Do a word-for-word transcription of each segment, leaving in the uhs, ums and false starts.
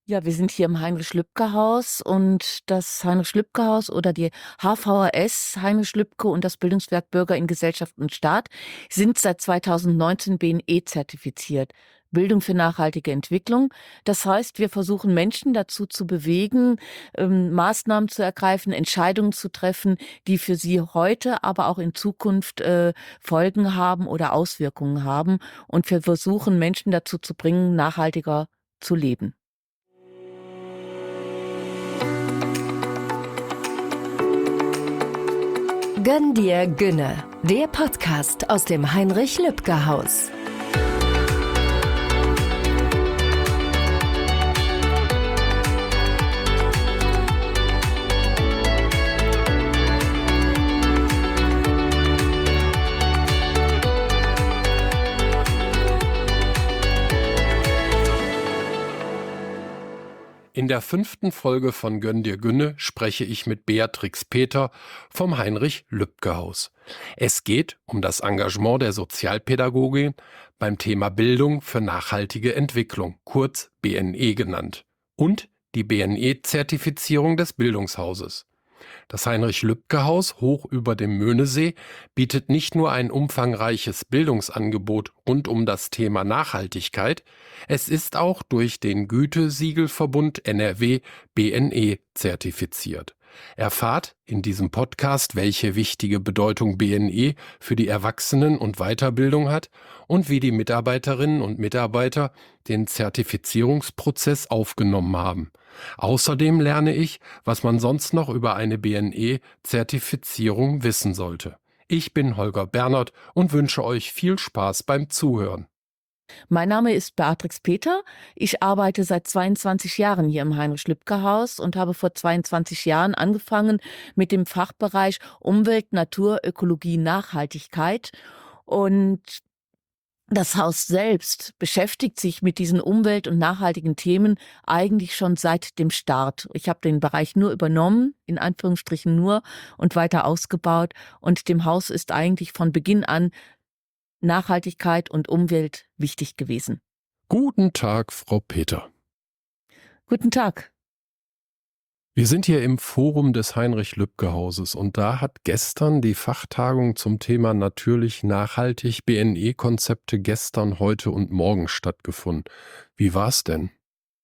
Ja, wir sind hier im Heinrich-Lübke-Haus und das Heinrich-Lübke-Haus oder die H V H S Heinrich Lübke und das Bildungswerk Bürger in Gesellschaft und Staat sind seit zweitausendneunzehn B N E-zertifiziert. Bildung für nachhaltige Entwicklung. Das heißt, wir versuchen Menschen dazu zu bewegen, ähm, Maßnahmen zu ergreifen, Entscheidungen zu treffen, die für sie heute, aber auch in Zukunft äh, Folgen haben oder Auswirkungen haben. Und wir versuchen Menschen dazu zu bringen, nachhaltiger zu leben. Gönn dir Günne, der Podcast aus dem Heinrich-Lübke-Haus. In der fünften Folge von Gönn dir Günne spreche ich mit Beatrix Peter vom Heinrich-Lübke-Haus. Es geht um das Engagement der Sozialpädagogin beim Thema Bildung für nachhaltige Entwicklung, kurz B N E genannt, und die B N E-Zertifizierung des Bildungshauses. Das Heinrich-Lübke-Haus hoch über dem Möhnesee bietet nicht nur ein umfangreiches Bildungsangebot rund um das Thema Nachhaltigkeit, es ist auch durch den Gütesiegelverbund N R W B N E zertifiziert. Erfahrt in diesem Podcast, welche wichtige Bedeutung B N E für die Erwachsenen- und Weiterbildung hat und wie die Mitarbeiterinnen und Mitarbeiter den Zertifizierungsprozess aufgenommen haben. Außerdem lerne ich, was man sonst noch über eine B N E-Zertifizierung wissen sollte. Ich bin Holger Bernert und wünsche euch viel Spaß beim Zuhören. Mein Name ist Beatrix Peter. Ich arbeite seit zweiundzwanzig Jahren hier im Heinrich-Lübke-Haus und habe vor zweiundzwanzig Jahren angefangen mit dem Fachbereich Umwelt, Natur, Ökologie, Nachhaltigkeit. Und das Haus selbst beschäftigt sich mit diesen umwelt- und nachhaltigen Themen eigentlich schon seit dem Start. Ich habe den Bereich nur übernommen, in Anführungsstrichen nur, und weiter ausgebaut. Und dem Haus ist eigentlich von Beginn an Nachhaltigkeit und Umwelt wichtig gewesen. Guten Tag, Frau Peter. Guten Tag. Wir sind hier im Forum des Heinrich-Lübke-Hauses und da hat gestern die Fachtagung zum Thema natürlich nachhaltig B N E-Konzepte gestern, heute und morgen stattgefunden. Wie war's denn?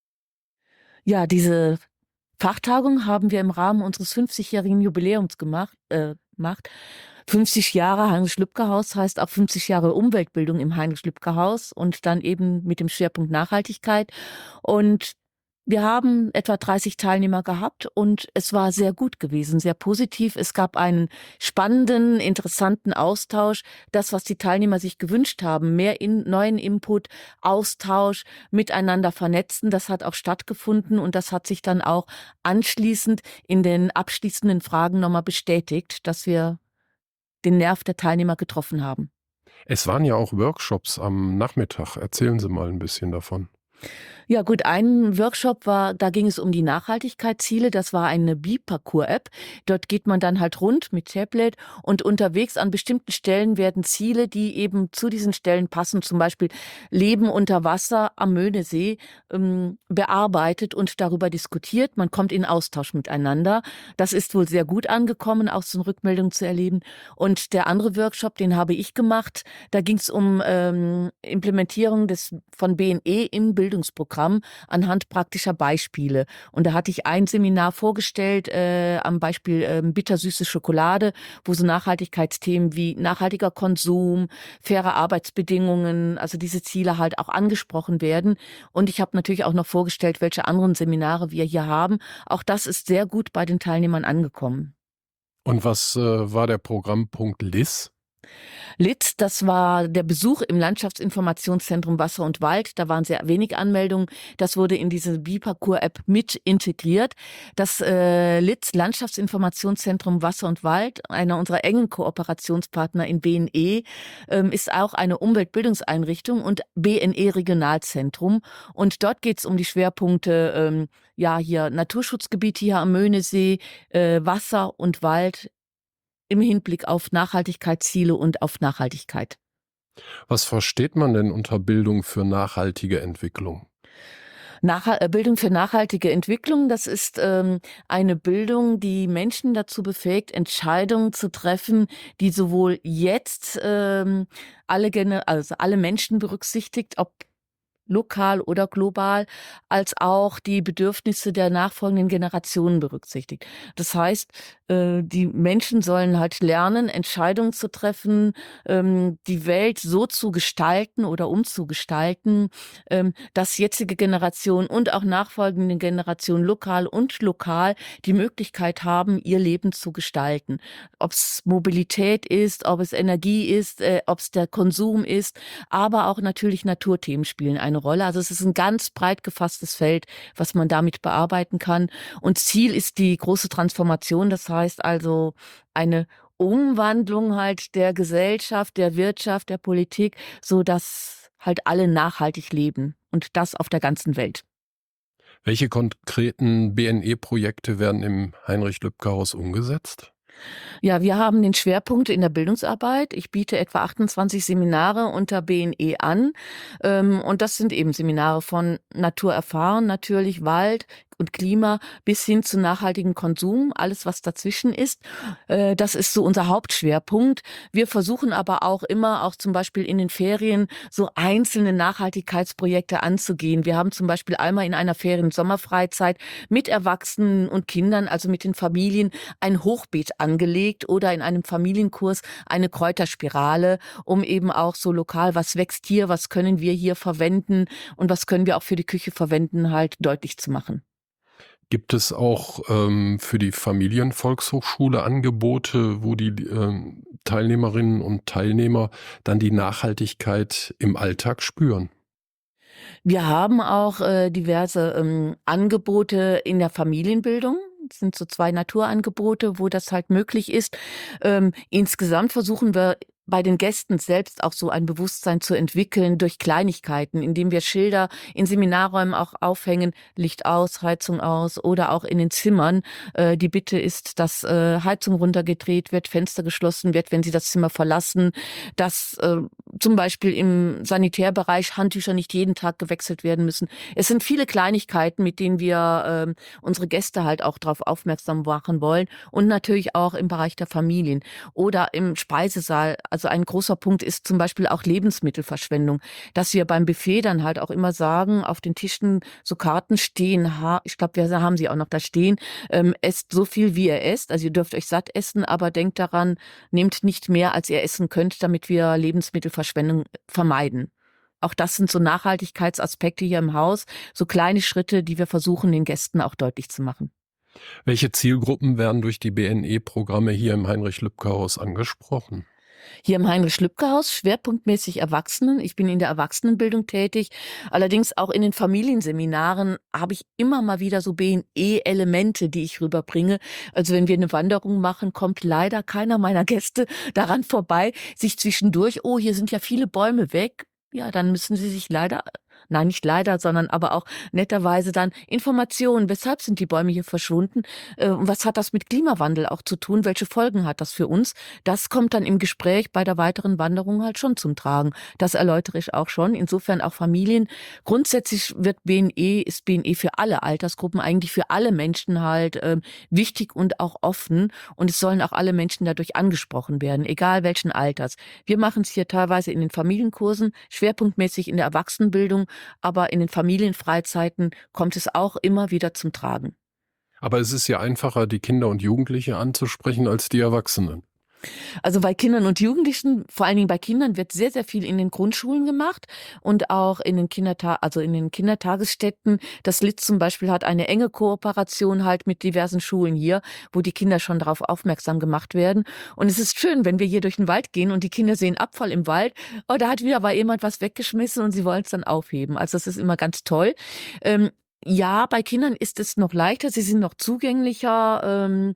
Ja, diese Fachtagung haben wir im Rahmen unseres fünfzigjährigen Jubiläums gemacht. Äh, gemacht. fünfzig Jahre Heinrich-Lübke-Haus heißt auch fünfzig Jahre Umweltbildung im Heinrich-Lübke-Haus und dann eben mit dem Schwerpunkt Nachhaltigkeit. Und wir haben etwa dreißig Teilnehmer gehabt und es war sehr gut gewesen, sehr positiv. Es gab einen spannenden, interessanten Austausch. Das, was die Teilnehmer sich gewünscht haben, mehr in, neuen Input, Austausch, miteinander vernetzen, das hat auch stattgefunden und das hat sich dann auch anschließend in den abschließenden Fragen nochmal bestätigt, dass wir den Nerv der Teilnehmer getroffen haben. Es waren ja auch Workshops am Nachmittag. Erzählen Sie mal ein bisschen davon. Ja gut, ein Workshop war, da ging es um die Nachhaltigkeitsziele. Das war eine Bi-Parcours-App. Dort geht man dann halt rund mit Tablet und unterwegs an bestimmten Stellen werden Ziele, die eben zu diesen Stellen passen, zum Beispiel Leben unter Wasser am Möhnesee, ähm, bearbeitet und darüber diskutiert. Man kommt in Austausch miteinander. Das ist wohl sehr gut angekommen, aus den Rückmeldungen zu erleben. Und der andere Workshop, den habe ich gemacht. Da ging es um ähm, Implementierung des von B N E im Bildungsprogramm anhand praktischer Beispiele. Und da hatte ich ein Seminar vorgestellt äh, am Beispiel äh, bittersüße Schokolade, wo so Nachhaltigkeitsthemen wie nachhaltiger Konsum, faire Arbeitsbedingungen, also diese Ziele halt auch angesprochen werden. Und ich habe natürlich auch noch vorgestellt, welche anderen Seminare wir hier haben. Auch das ist sehr gut bei den Teilnehmern angekommen. Und was äh, war der Programmpunkt L I S? L I Z, das war der Besuch im Landschaftsinformationszentrum Wasser und Wald. Da waren sehr wenig Anmeldungen. Das wurde in diese Bi-Parcours-App mit integriert. Das äh, L I Z, Landschaftsinformationszentrum Wasser und Wald, einer unserer engen Kooperationspartner in B N E, ähm, ist auch eine Umweltbildungseinrichtung und B N E-Regionalzentrum. Und dort geht es um die Schwerpunkte, ähm, ja, hier Naturschutzgebiete hier am Möhnesee, äh, Wasser und Wald, im Hinblick auf Nachhaltigkeitsziele und auf Nachhaltigkeit. Was versteht man denn unter Bildung für nachhaltige Entwicklung? Nachhal äh, Bildung für nachhaltige Entwicklung, das ist, ähm, eine Bildung, die Menschen dazu befähigt, Entscheidungen zu treffen, die sowohl jetzt, ähm, alle Gene also alle Menschen berücksichtigt, ob lokal oder global, als auch die Bedürfnisse der nachfolgenden Generationen berücksichtigt. Das heißt, äh, die Menschen sollen halt lernen, Entscheidungen zu treffen, ähm, die Welt so zu gestalten oder umzugestalten, ähm, dass jetzige Generationen und auch nachfolgende Generationen lokal und lokal die Möglichkeit haben, ihr Leben zu gestalten. Ob es Mobilität ist, ob es Energie ist, äh, ob es der Konsum ist, aber auch natürlich Naturthemen spielen eine Rolle. Also es ist ein ganz breit gefasstes Feld, was man damit bearbeiten kann. Und Ziel ist die große Transformation. Das heißt also eine Umwandlung halt der Gesellschaft, der Wirtschaft, der Politik, so dass halt alle nachhaltig leben und das auf der ganzen Welt. Welche konkreten B N E-Projekte werden im Heinrich-Lübke-Haus umgesetzt? Ja, wir haben den Schwerpunkt in der Bildungsarbeit. Ich biete etwa achtundzwanzig Seminare unter B N E an. Ähm, und das sind eben Seminare von Natur erfahren, natürlich Wald und Klima bis hin zu nachhaltigem Konsum, alles was dazwischen ist. Äh, das ist so unser Hauptschwerpunkt. Wir versuchen aber auch immer, auch zum Beispiel in den Ferien, so einzelne Nachhaltigkeitsprojekte anzugehen. Wir haben zum Beispiel einmal in einer Ferien-Sommerfreizeit mit Erwachsenen und Kindern, also mit den Familien, ein Hochbeet angelegt oder in einem Familienkurs eine Kräuterspirale, um eben auch so lokal, was wächst hier, was können wir hier verwenden und was können wir auch für die Küche verwenden, halt deutlich zu machen. Gibt es auch ähm, für die Familienvolkshochschule Angebote, wo die ähm, Teilnehmerinnen und Teilnehmer dann die Nachhaltigkeit im Alltag spüren? Wir haben auch äh, diverse ähm, Angebote in der Familienbildung. Das sind so zwei Naturangebote, wo das halt möglich ist. Ähm, insgesamt versuchen wir bei den Gästen selbst auch so ein Bewusstsein zu entwickeln durch Kleinigkeiten, indem wir Schilder in Seminarräumen auch aufhängen, Licht aus, Heizung aus oder auch in den Zimmern. Äh, die Bitte ist, dass äh, Heizung runtergedreht wird, Fenster geschlossen wird, wenn Sie das Zimmer verlassen, dass äh, zum Beispiel im Sanitärbereich Handtücher nicht jeden Tag gewechselt werden müssen. Es sind viele Kleinigkeiten, mit denen wir äh, unsere Gäste halt auch darauf aufmerksam machen wollen und natürlich auch im Bereich der Familien oder im Speisesaal. Also ein großer Punkt ist zum Beispiel auch Lebensmittelverschwendung, dass wir beim Buffet dann halt auch immer sagen, auf den Tischen so Karten stehen, ha, ich glaube, wir haben sie auch noch da stehen, ähm, esst so viel, wie ihr esst, also ihr dürft euch satt essen, aber denkt daran, nehmt nicht mehr, als ihr essen könnt, damit wir Lebensmittelverschwendung vermeiden. Auch das sind so Nachhaltigkeitsaspekte hier im Haus, so kleine Schritte, die wir versuchen, den Gästen auch deutlich zu machen. Welche Zielgruppen werden durch die B N E-Programme hier im Heinrich-Lübke-Haus angesprochen? Hier im Heinrich-Lübke-Haus schwerpunktmäßig Erwachsenen. Ich bin in der Erwachsenenbildung tätig. Allerdings auch in den Familienseminaren habe ich immer mal wieder so B N E-Elemente, die ich rüberbringe. Also wenn wir eine Wanderung machen, kommt leider keiner meiner Gäste daran vorbei, sich zwischendurch, oh, hier sind ja viele Bäume weg. Ja, dann müssen sie sich leider, nein, nicht leider, sondern aber auch netterweise dann Informationen, weshalb sind die Bäume hier verschwunden, äh, und was hat das mit Klimawandel auch zu tun, welche Folgen hat das für uns? Das kommt dann im Gespräch bei der weiteren Wanderung halt schon zum Tragen. Das erläutere ich auch schon, insofern auch Familien. Grundsätzlich wird B N E, ist B N E für alle Altersgruppen, eigentlich für alle Menschen halt ähm, wichtig und auch offen und es sollen auch alle Menschen dadurch angesprochen werden, egal welchen Alters. Wir machen es hier teilweise in den Familienkursen, schwerpunktmäßig in der Erwachsenenbildung, aber in den Familienfreizeiten kommt es auch immer wieder zum Tragen. Aber es ist ja einfacher, die Kinder und Jugendliche anzusprechen als die Erwachsenen. Also bei Kindern und Jugendlichen, vor allen Dingen bei Kindern, wird sehr, sehr viel in den Grundschulen gemacht und auch in den Kinderta also in den Kindertagesstätten. Das Litz zum Beispiel hat eine enge Kooperation halt mit diversen Schulen hier, wo die Kinder schon darauf aufmerksam gemacht werden. Und es ist schön, wenn wir hier durch den Wald gehen und die Kinder sehen Abfall im Wald. Oh, da hat wieder aber jemand was weggeschmissen und sie wollen es dann aufheben. Also das ist immer ganz toll. Ähm, ja, bei Kindern ist es noch leichter, sie sind noch zugänglicher. Ähm,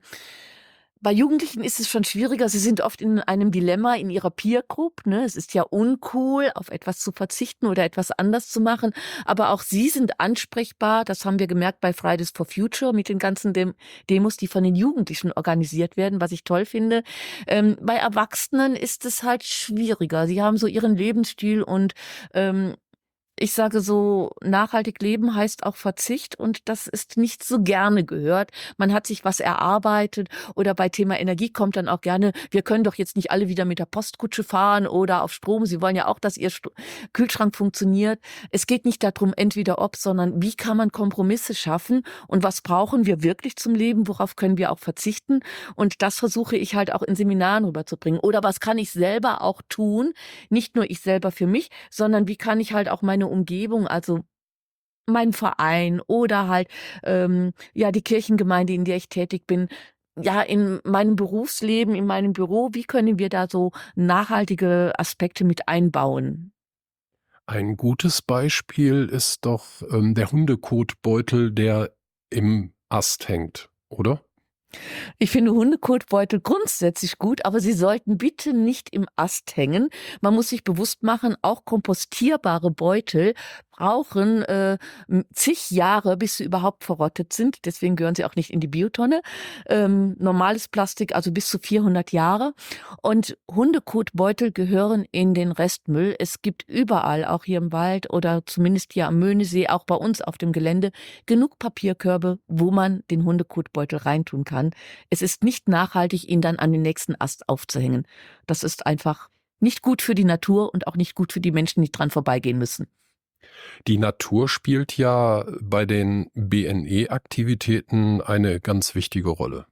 Bei Jugendlichen ist es schon schwieriger. Sie sind oft in einem Dilemma in ihrer Peer Group, ne? Es ist ja uncool, auf etwas zu verzichten oder etwas anders zu machen. Aber auch sie sind ansprechbar. Das haben wir gemerkt bei Fridays for Future mit den ganzen Dem Demos, die von den Jugendlichen organisiert werden, was ich toll finde. Ähm, bei Erwachsenen ist es halt schwieriger. Sie haben so ihren Lebensstil und ähm, Ich sage so, nachhaltig leben heißt auch Verzicht und das ist nicht so gerne gehört. Man hat sich was erarbeitet oder bei Thema Energie kommt dann auch gerne, wir können doch jetzt nicht alle wieder mit der Postkutsche fahren oder auf Strom. Sie wollen ja auch, dass Ihr Sto Kühlschrank funktioniert. Es geht nicht darum, entweder ob, sondern wie kann man Kompromisse schaffen und was brauchen wir wirklich zum Leben, worauf können wir auch verzichten? Und das versuche ich halt auch in Seminaren rüberzubringen. Oder was kann ich selber auch tun? Nicht nur ich selber für mich, sondern wie kann ich halt auch meine Umgebung, also meinen Verein oder halt ähm, ja die Kirchengemeinde, in der ich tätig bin, ja in meinem Berufsleben, in meinem Büro, wie können wir da so nachhaltige Aspekte mit einbauen? Ein gutes Beispiel ist doch ähm, der Hundekotbeutel, der im Ast hängt, oder? Ich finde Hundekotbeutel grundsätzlich gut, aber sie sollten bitte nicht im Ast hängen. Man muss sich bewusst machen, auch kompostierbare Beutel brauchen äh, m- zig Jahre, bis sie überhaupt verrottet sind. Deswegen gehören sie auch nicht in die Biotonne. Ähm, normales Plastik, also bis zu vierhundert Jahre. Und Hundekotbeutel gehören in den Restmüll. Es gibt überall, auch hier im Wald oder zumindest hier am Möhnesee, auch bei uns auf dem Gelände, genug Papierkörbe, wo man den Hundekotbeutel reintun kann. Es ist nicht nachhaltig, ihn dann an den nächsten Ast aufzuhängen. Das ist einfach nicht gut für die Natur und auch nicht gut für die Menschen, die dran vorbeigehen müssen. Die Natur spielt ja bei den B N E-Aktivitäten eine ganz wichtige Rolle.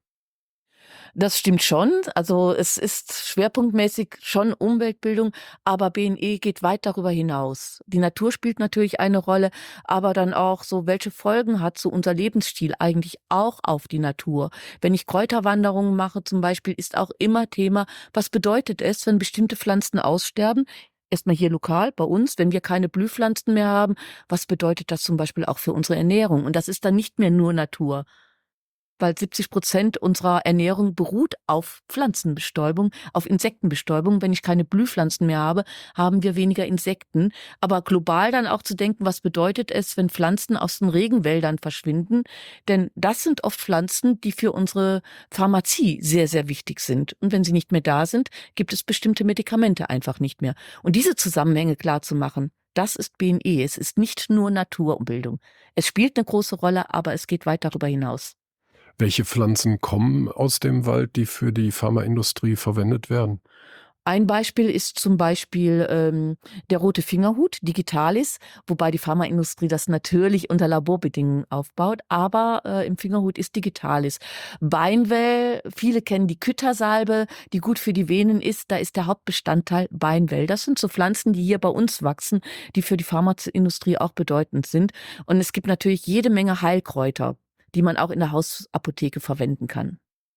Das stimmt schon. Also es ist schwerpunktmäßig schon Umweltbildung, aber B N E geht weit darüber hinaus. Die Natur spielt natürlich eine Rolle, aber dann auch so, welche Folgen hat so unser Lebensstil eigentlich auch auf die Natur? Wenn ich Kräuterwanderungen mache zum Beispiel, ist auch immer Thema, was bedeutet es, wenn bestimmte Pflanzen aussterben? Erstmal hier lokal bei uns, wenn wir keine Blühpflanzen mehr haben, was bedeutet das zum Beispiel auch für unsere Ernährung? Und das ist dann nicht mehr nur Natur. Weil siebzig Prozent unserer Ernährung beruht auf Pflanzenbestäubung, auf Insektenbestäubung. Wenn ich keine Blühpflanzen mehr habe, haben wir weniger Insekten. Aber global dann auch zu denken, was bedeutet es, wenn Pflanzen aus den Regenwäldern verschwinden? Denn das sind oft Pflanzen, die für unsere Pharmazie sehr, sehr wichtig sind. Und wenn sie nicht mehr da sind, gibt es bestimmte Medikamente einfach nicht mehr. Und diese Zusammenhänge klar zu machen, das ist B N E. Es ist nicht nur Naturbildung. Es spielt eine große Rolle, aber es geht weit darüber hinaus. Welche Pflanzen kommen aus dem Wald, die für die Pharmaindustrie verwendet werden? Ein Beispiel ist zum Beispiel ähm, der rote Fingerhut, Digitalis, wobei die Pharmaindustrie das natürlich unter Laborbedingungen aufbaut, aber äh, im Fingerhut ist Digitalis. Beinwell, viele kennen die Küttersalbe, die gut für die Venen ist, da ist der Hauptbestandteil Beinwell. Das sind so Pflanzen, die hier bei uns wachsen, die für die Pharmaindustrie auch bedeutend sind. Und es gibt natürlich jede Menge Heilkräuter, die man auch in der Hausapotheke verwenden kann.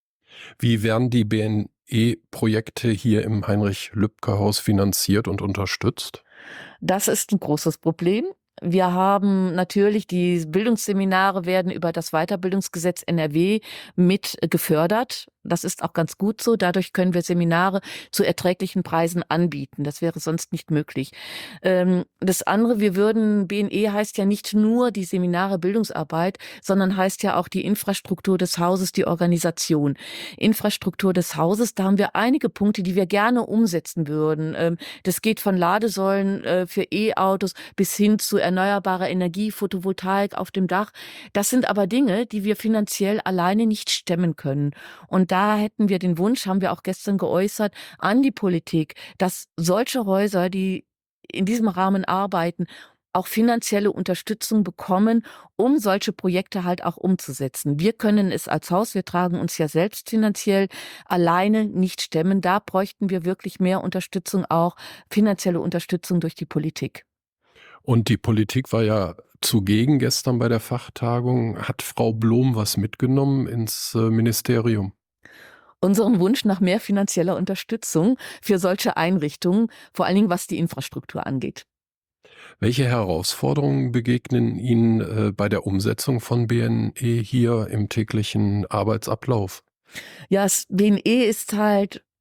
Wie werden die B N E-Projekte hier im Heinrich-Lübke-Haus finanziert und unterstützt? Das ist ein großes Problem. Wir haben natürlich die Bildungsseminare werden über das Weiterbildungsgesetz N R W mit gefördert. Das ist auch ganz gut so. Dadurch können wir Seminare zu erträglichen Preisen anbieten. Das wäre sonst nicht möglich. Ähm, das andere, wir würden, B N E heißt ja nicht nur die Seminare Bildungsarbeit, sondern heißt ja auch die Infrastruktur des Hauses, die Organisation. Infrastruktur des Hauses, da haben wir einige Punkte, die wir gerne umsetzen würden. Ähm, das geht von Ladesäulen äh, für E-Autos bis hin zu erneuerbarer Energie, Photovoltaik auf dem Dach. Das sind aber Dinge, die wir finanziell alleine nicht stemmen können. Und da hätten wir den Wunsch, haben wir auch gestern geäußert, an die Politik, dass solche Häuser, die in diesem Rahmen arbeiten, auch finanzielle Unterstützung bekommen, um solche Projekte halt auch umzusetzen. Wir können es als Haus, wir tragen uns ja selbst finanziell alleine nicht stemmen. Da bräuchten wir wirklich mehr Unterstützung, auch finanzielle Unterstützung durch die Politik. Und die Politik war ja zugegen gestern bei der Fachtagung. Hat Frau Blom was mitgenommen ins äh, Ministerium? Unseren Wunsch nach mehr finanzieller Unterstützung für solche Einrichtungen, vor allen Dingen was die Infrastruktur angeht. Welche Herausforderungen begegnen Ihnen äh, bei der Umsetzung von B N E hier im täglichen Arbeitsablauf? Ja, das B N E ist halt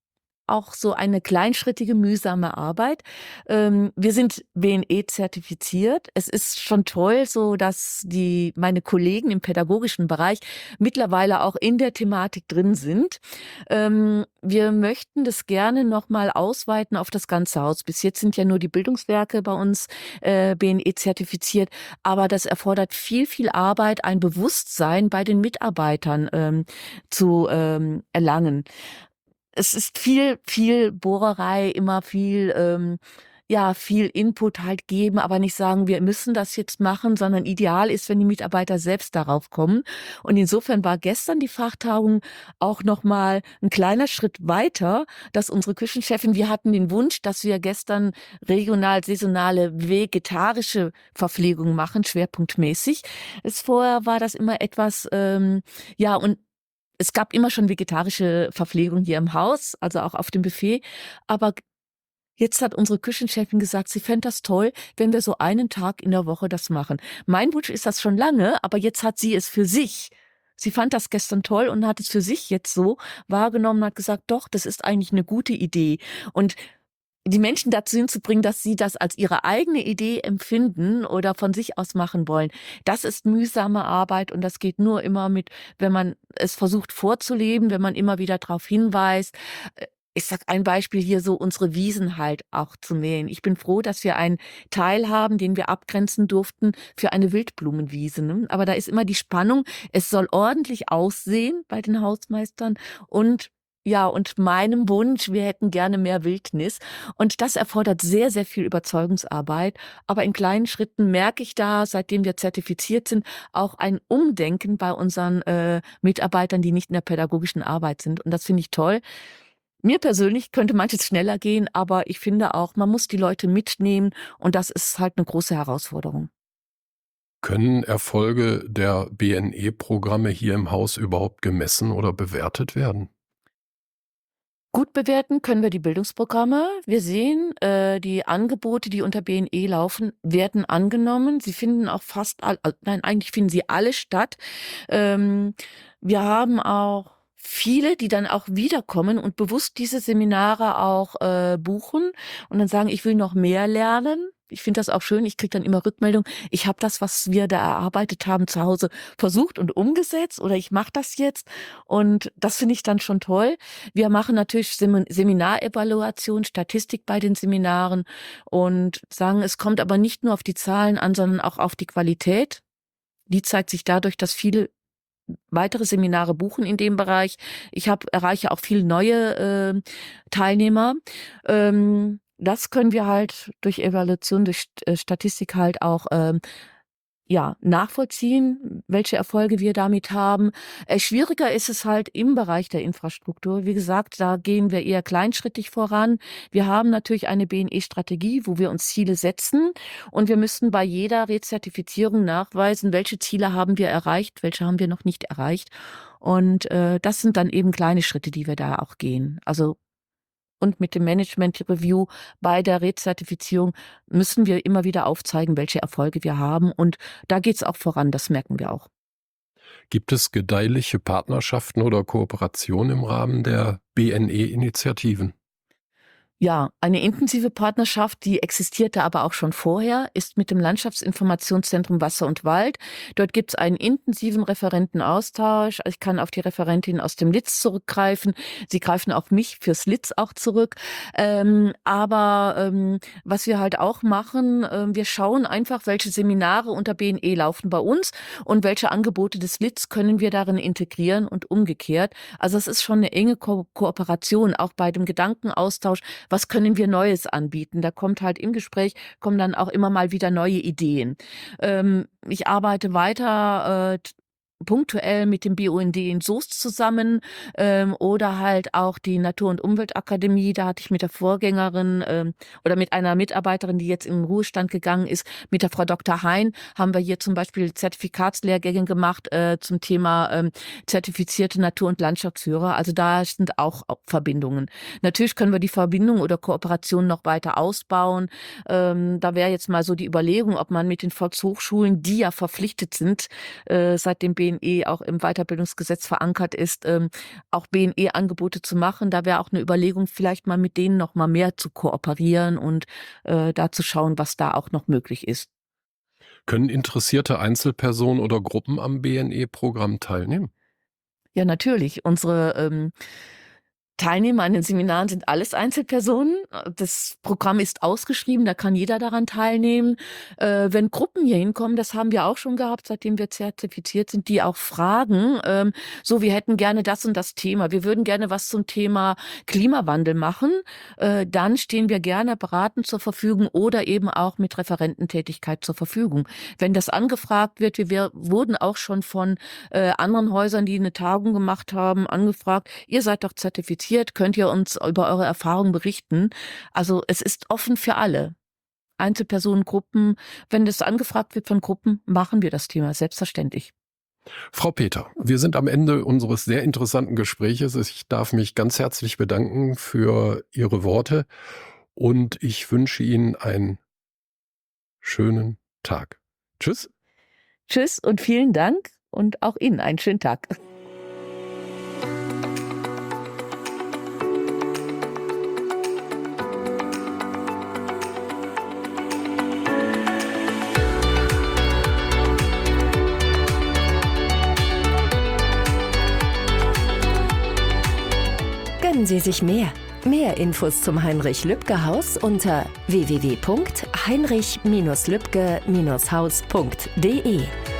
auch so eine kleinschrittige, mühsame Arbeit. Ähm, wir sind B N E zertifiziert. Es ist schon toll, so dass die meine Kollegen im pädagogischen Bereich mittlerweile auch in der Thematik drin sind. Ähm, wir möchten das gerne noch mal ausweiten auf das ganze Haus. Bis jetzt sind ja nur die Bildungswerke bei uns äh, B N E zertifiziert, aber das erfordert viel, viel Arbeit, ein Bewusstsein bei den Mitarbeitern ähm, zu ähm, erlangen. Es ist viel, viel Bohrerei, immer viel, ähm, ja, viel Input halt geben, aber nicht sagen, wir müssen das jetzt machen, sondern ideal ist, wenn die Mitarbeiter selbst darauf kommen. Und insofern war gestern die Fachtagung auch noch mal ein kleiner Schritt weiter, dass unsere Küchenchefin, wir hatten den Wunsch, dass wir gestern regional saisonale vegetarische Verpflegung machen, schwerpunktmäßig. Es vorher war das immer etwas, ähm, ja, und es gab immer schon vegetarische Verpflegung hier im Haus, also auch auf dem Buffet. Aber jetzt hat unsere Küchenchefin gesagt, sie fände das toll, wenn wir so einen Tag in der Woche das machen. Mein Wunsch ist das schon lange, aber jetzt hat sie es für sich. Sie fand das gestern toll und hat es für sich jetzt so wahrgenommen, hat gesagt, doch, das ist eigentlich eine gute Idee. Und die Menschen dazu hinzubringen, dass sie das als ihre eigene Idee empfinden oder von sich aus machen wollen, das ist mühsame Arbeit und das geht nur immer mit, wenn man es versucht vorzuleben, wenn man immer wieder darauf hinweist. Äh, Ich sag ein Beispiel hier, so unsere Wiesen halt auch zu mähen. Ich bin froh, dass wir einen Teil haben, den wir abgrenzen durften für eine Wildblumenwiese. Ne? Aber da ist immer die Spannung, es soll ordentlich aussehen bei den Hausmeistern und ja, und meinem Wunsch, wir hätten gerne mehr Wildnis. Und das erfordert sehr, sehr viel Überzeugungsarbeit. Aber in kleinen Schritten merke ich da, seitdem wir zertifiziert sind, auch ein Umdenken bei unseren äh, Mitarbeitern, die nicht in der pädagogischen Arbeit sind. Und das finde ich toll. Mir persönlich könnte manches schneller gehen, aber ich finde auch, man muss die Leute mitnehmen und das ist halt eine große Herausforderung. Können Erfolge der B N E-Programme hier im Haus überhaupt gemessen oder bewertet werden? Gut bewerten können wir die Bildungsprogramme. Wir sehen, äh, die Angebote, die unter B N E laufen, werden angenommen. Sie finden auch fast all, äh, nein, eigentlich finden sie alle statt. Ähm, wir haben auch viele, die dann auch wiederkommen und bewusst diese Seminare auch äh, buchen und dann sagen, ich will noch mehr lernen. Ich finde das auch schön. Ich kriege dann immer Rückmeldung. Ich habe das, was wir da erarbeitet haben, zu Hause versucht und umgesetzt oder ich mache das jetzt. Und das finde ich dann schon toll. Wir machen natürlich Sem Seminarevaluation, Statistik bei den Seminaren und sagen, es kommt aber nicht nur auf die Zahlen an, sondern auch auf die Qualität. Die zeigt sich dadurch, dass viele weitere Seminare buchen in dem Bereich. Ich hab, erreiche auch viele neue äh, Teilnehmer. Ähm, das können wir halt durch Evaluation, durch äh, Statistik halt auch ähm, ja, nachvollziehen, welche Erfolge wir damit haben. Äh, schwieriger ist es halt im Bereich der Infrastruktur. Wie gesagt, da gehen wir eher kleinschrittig voran. Wir haben natürlich eine B N E-Strategie, wo wir uns Ziele setzen und wir müssen bei jeder Rezertifizierung nachweisen, welche Ziele haben wir erreicht, welche haben wir noch nicht erreicht. Und äh, das sind dann eben kleine Schritte, die wir da auch gehen. Also und mit dem Management Review bei der Rezertifizierung müssen wir immer wieder aufzeigen, welche Erfolge wir haben. Und da geht's auch voran, das merken wir auch. Gibt es gedeihliche Partnerschaften oder Kooperationen im Rahmen der B N E-Initiativen? Ja, eine intensive Partnerschaft, die existierte aber auch schon vorher, ist mit dem Landschaftsinformationszentrum Wasser und Wald. Dort gibt es einen intensiven Referentenaustausch. Ich kann auf die Referentin aus dem Litz zurückgreifen. Sie greifen auf mich fürs Litz auch zurück. Ähm, aber ähm, was wir halt auch machen, äh, wir schauen einfach, welche Seminare unter B N E laufen bei uns und welche Angebote des Litz können wir darin integrieren und umgekehrt. Also es ist schon eine enge Ko- Kooperation, auch bei dem Gedankenaustausch. Was können wir Neues anbieten? Da kommt halt im Gespräch, kommen dann auch immer mal wieder neue Ideen. Ähm, ich arbeite weiter äh, t- punktuell mit dem B U N D in Soest zusammen ähm, oder halt auch die Natur- und Umweltakademie. Da hatte ich mit der Vorgängerin ähm, oder mit einer Mitarbeiterin, die jetzt in den Ruhestand gegangen ist, mit der Frau Doktor Hein, haben wir hier zum Beispiel Zertifikatslehrgänge gemacht äh, zum Thema ähm, zertifizierte Natur- und Landschaftsführer. Also da sind auch Verbindungen. Natürlich können wir die Verbindung oder Kooperation noch weiter ausbauen. Ähm, da wäre jetzt mal so die Überlegung, ob man mit den Volkshochschulen, die ja verpflichtet sind, äh, seit dem B N N E auch im Weiterbildungsgesetz verankert ist, ähm, auch B N E-Angebote zu machen. Da wäre auch eine Überlegung, vielleicht mal mit denen noch mal mehr zu kooperieren und äh, da zu schauen, was da auch noch möglich ist. Können interessierte Einzelpersonen oder Gruppen am B N E-Programm teilnehmen? Ja, natürlich. Unsere ähm, Teilnehmer an den Seminaren sind alles Einzelpersonen. Das Programm ist ausgeschrieben, da kann jeder daran teilnehmen. Äh, wenn Gruppen hier hinkommen, das haben wir auch schon gehabt, seitdem wir zertifiziert sind, die auch fragen, ähm, so, wir hätten gerne das und das Thema. Wir würden gerne was zum Thema Klimawandel machen. Äh, dann stehen wir gerne beratend zur Verfügung oder eben auch mit Referententätigkeit zur Verfügung. Wenn das angefragt wird, wir, wir wurden auch schon von äh, anderen Häusern, die eine Tagung gemacht haben, angefragt, ihr seid doch zertifiziert, könnt ihr uns über eure Erfahrungen berichten? Also es ist offen für alle. Einzelpersonen, Gruppen. Wenn das angefragt wird von Gruppen, machen wir das Thema selbstverständlich. Frau Peter, wir sind am Ende unseres sehr interessanten Gespräches. Ich darf mich ganz herzlich bedanken für Ihre Worte und ich wünsche Ihnen einen schönen Tag. Tschüss. Tschüss und vielen Dank und auch Ihnen einen schönen Tag. Gönnen Sie sich mehr. Mehr Infos zum Heinrich-Lübke-Haus unter w w w punkt heinrich Bindestrich lübke Bindestrich haus punkt de.